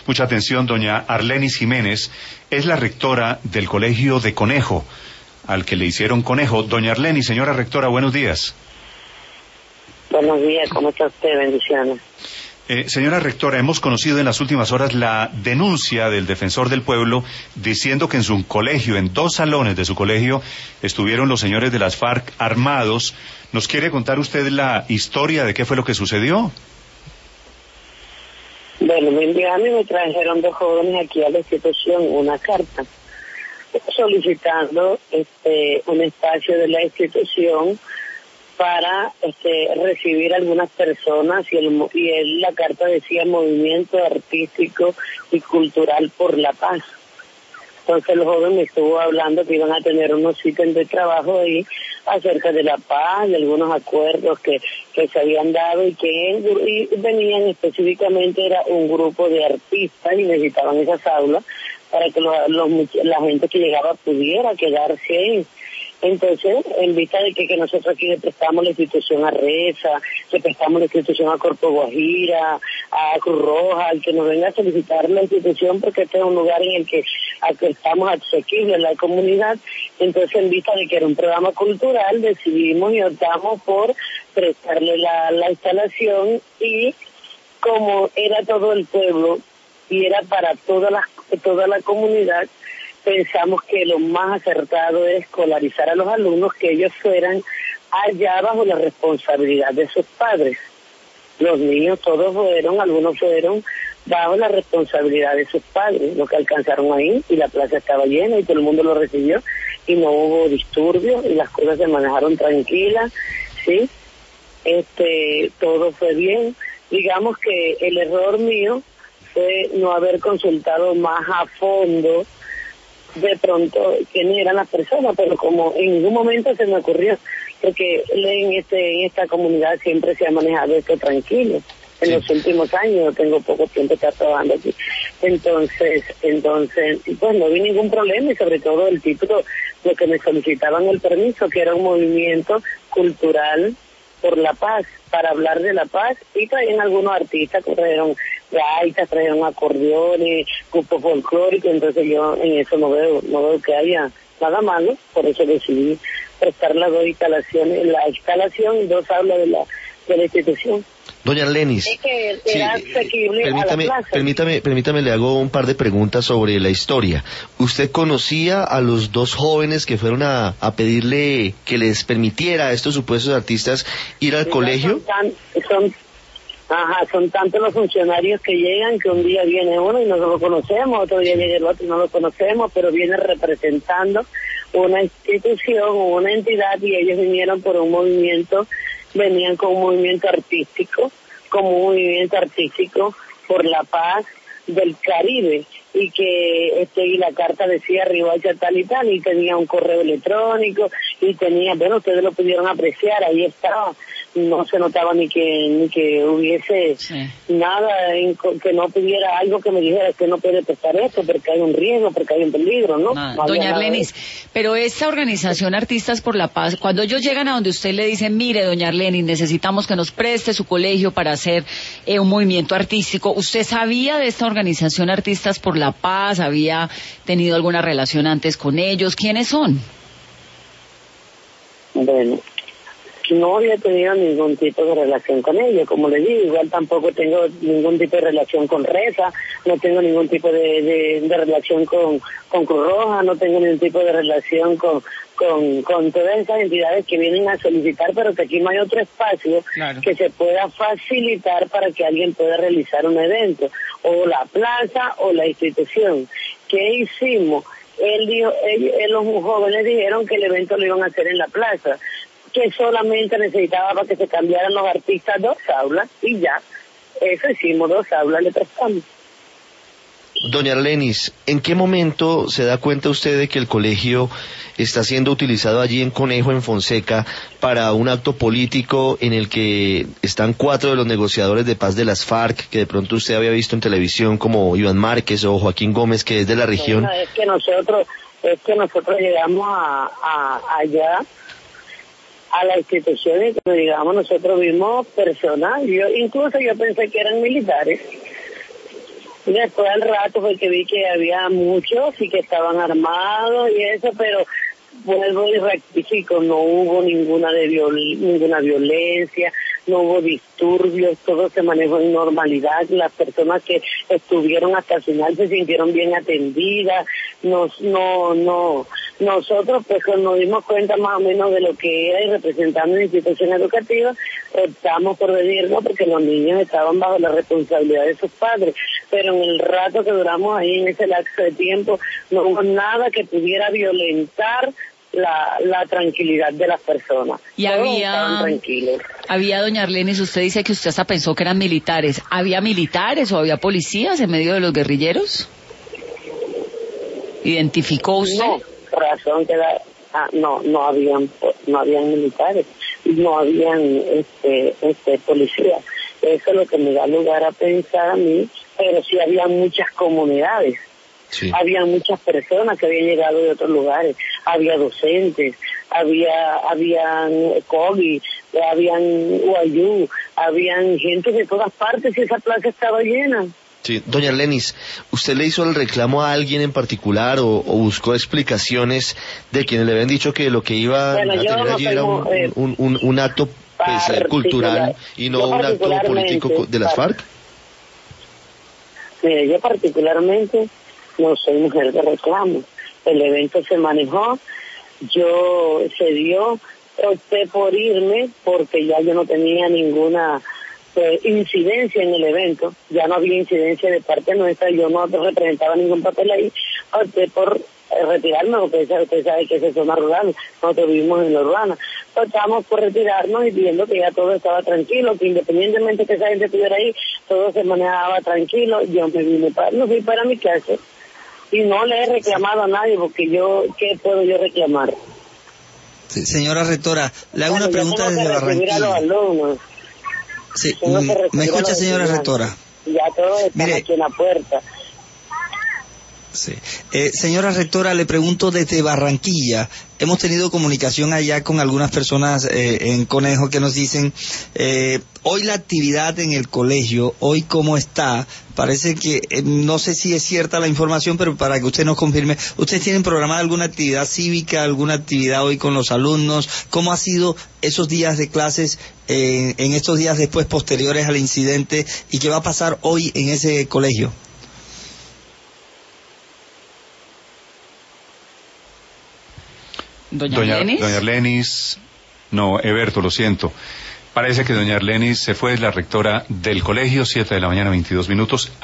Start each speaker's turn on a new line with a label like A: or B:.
A: mucha atención. Doña Arlenis Jiménez es la rectora del Colegio de Conejo, al que le hicieron Conejo. Doña Arlenis, señora rectora, buenos días.
B: Buenos días, ¿cómo está usted? Bendiciones.
A: Señora rectora, hemos conocido en las últimas horas la denuncia del defensor del pueblo diciendo que en su colegio, en 2 salones de su colegio, estuvieron los señores de las FARC armados. ¿Nos quiere contar usted la historia de qué fue lo que sucedió?
B: Bueno, me enviaron y me trajeron 2 jóvenes aquí a la institución una carta solicitando un espacio de la institución para recibir a algunas personas y la carta decía Movimiento Artístico y Cultural por la Paz. Entonces los jóvenes me estuvo hablando que iban a tener unos ítems de trabajo ahí acerca de la paz, de algunos acuerdos que se habían dado y venían específicamente, era un grupo de artistas y necesitaban esas aulas para que la gente que llegaba pudiera quedarse ahí. Entonces, en vista de que nosotros aquí le prestamos la institución a Reza, le prestamos la institución a Corpo Guajira, a Cruz Roja, al que nos venga a solicitar la institución, porque este es un lugar en el que estamos asequibles en la comunidad. Entonces, en vista de que era un programa cultural, decidimos y optamos por prestarle la instalación, y como era todo el pueblo y era para toda la comunidad, pensamos que lo más acertado es escolarizar a los alumnos, que ellos fueran allá bajo la responsabilidad de sus padres. Los niños algunos fueron bajo la responsabilidad de sus padres, lo que alcanzaron ahí, y la plaza estaba llena y todo el mundo lo recibió y no hubo disturbios y las cosas se manejaron tranquilas, ¿sí? Todo fue bien. Digamos que el error mío fue no haber consultado más a fondo de pronto quiénes eran las personas, pero como en ningún momento se me ocurrió, porque en esta comunidad siempre se ha manejado esto tranquilo. En los últimos años, tengo poco tiempo de estar trabajando aquí. Entonces, pues no vi ningún problema, y sobre todo el título, lo que me solicitaban el permiso, que era un movimiento cultural por la paz, para hablar de la paz, y traían algunos artistas que trajeron gaitas, trajeron acordeones, grupos folclóricos. Entonces yo en eso no veo que haya nada malo, por eso decidí prestar las 2 instalaciones, la instalación y 2 aulas de la institución.
C: Doña Arlenis,
B: es que era asequible a la plaza.
C: Permítame, le hago un par de preguntas sobre la historia. ¿Usted conocía a los 2 jóvenes que fueron a pedirle que les permitiera a estos supuestos artistas ir al colegio?
B: Son tantos los funcionarios que llegan, que un día viene uno y no lo conocemos, otro día llega el otro y no lo conocemos, pero viene representando una institución o una entidad, y ellos vinieron por un movimiento, venían con un movimiento artístico, por la paz del Caribe, y que y la carta decía Riohacha tal y tal, y tenía un correo electrónico, y tenía, bueno, ustedes lo pudieron apreciar, ahí estaba, no se notaba ni que hubiese nada, que no pudiera algo que me dijera que no puede prestar esto porque hay un riesgo, porque hay un peligro, ¿no?
D: Doña Arlenis, pero esta organización Artistas por la Paz, cuando ellos llegan a donde usted le dice, mire, doña Arlenis, necesitamos que nos preste su colegio para hacer un movimiento artístico, ¿usted sabía de esta organización Artistas por la Paz? ¿Había tenido alguna relación antes con ellos? ¿Quiénes son?
B: Bueno, no había tenido ningún tipo de relación con ellos, como les digo, igual tampoco tengo ningún tipo de relación con Reza, no tengo ningún tipo de relación con Cruz Roja, no tengo ningún tipo de relación con todas esas entidades que vienen a solicitar, pero que aquí no hay otro espacio que se pueda facilitar para que alguien pueda realizar un evento, o la plaza o la institución. ¿Qué hicimos? Los jóvenes dijeron que el evento lo iban a hacer en la plaza, que solamente necesitaba para que se cambiaran los artistas 2 aulas, y ya, eso hicimos, 2 aulas le prestamos.
C: Doña Arlenis, ¿en qué momento se da cuenta usted de que el colegio está siendo utilizado allí en Conejo, en Fonseca, para un acto político en el que están 4 de los negociadores de paz de las FARC, que de pronto usted había visto en televisión, como Iván Márquez o Joaquín Gómez, que es de la región?
B: Bueno, es que nosotros llegamos allá a la institución, y como digamos, nosotros vimos personal, yo pensé que eran militares, Y después al rato fue que vi que había muchos y que estaban armados y eso, pero vuelvo y rectifico, no hubo ninguna violencia, no hubo disturbios, todo se manejó en normalidad, las personas que estuvieron hasta el final se sintieron bien atendidas, nosotros pues cuando nos dimos cuenta más o menos de lo que era y representando una institución educativa, optamos por venirnos porque los niños estaban bajo la responsabilidad de sus padres, pero en el rato que duramos ahí, en ese lapso de tiempo, no hubo nada que pudiera violentar la tranquilidad de las personas.
D: Y
B: todos estaban tranquilos.
D: Había, doña Arlenis, usted dice que usted hasta pensó que eran militares. ¿Había militares o había policías en medio de los guerrilleros? ¿Identificó usted?
B: No, razón que no habían militares, no habían policías. Eso es lo que me da lugar a pensar a mí, pero sí había muchas comunidades. Sí. Había muchas personas que habían llegado de otros lugares, había docentes, habían COGI, habían UAYU, habían gente de todas partes y esa plaza estaba llena.
C: Sí, doña Arlenis, ¿usted le hizo el reclamo a alguien en particular o buscó explicaciones de quienes le habían dicho que lo que iba a tener allí era un acto cultural y no un acto político de las FARC?
B: Mire, yo particularmente no soy mujer de reclamo. El evento se manejó, opté por irme porque ya yo no tenía ninguna incidencia en el evento, ya no había incidencia de parte nuestra, yo no representaba ningún papel ahí, opté por retirarme porque usted sabe que es zona rural, nosotros vivimos en la urbana, optamos por retirarnos y viendo que ya todo estaba tranquilo, que independientemente que esa gente estuviera ahí, todo se manejaba tranquilo, yo me fui para mi casa. Y no le he reclamado a nadie porque ¿qué puedo yo reclamar?
E: Sí, señora rectora, le hago una pregunta desde Barranquilla.
B: A los alumnos.
E: Sí, ¿me escucha, señora rectora?
B: Ya todos están aquí en la puerta.
E: Sí. Señora rectora, le pregunto desde Barranquilla. Hemos tenido comunicación allá con algunas personas en Conejo que nos dicen, hoy la actividad en el colegio, hoy cómo está, parece que, no sé si es cierta la información, pero para que usted nos confirme, ¿ustedes tienen programada alguna actividad cívica, alguna actividad hoy con los alumnos? ¿Cómo ha sido esos días de clases en estos días después posteriores al incidente y qué va a pasar hoy en ese colegio?
A: Doña Arlenis, no, Eberto, lo siento. Parece que doña Arlenis se fue, es la rectora del colegio, 7 de la mañana, 22 minutos.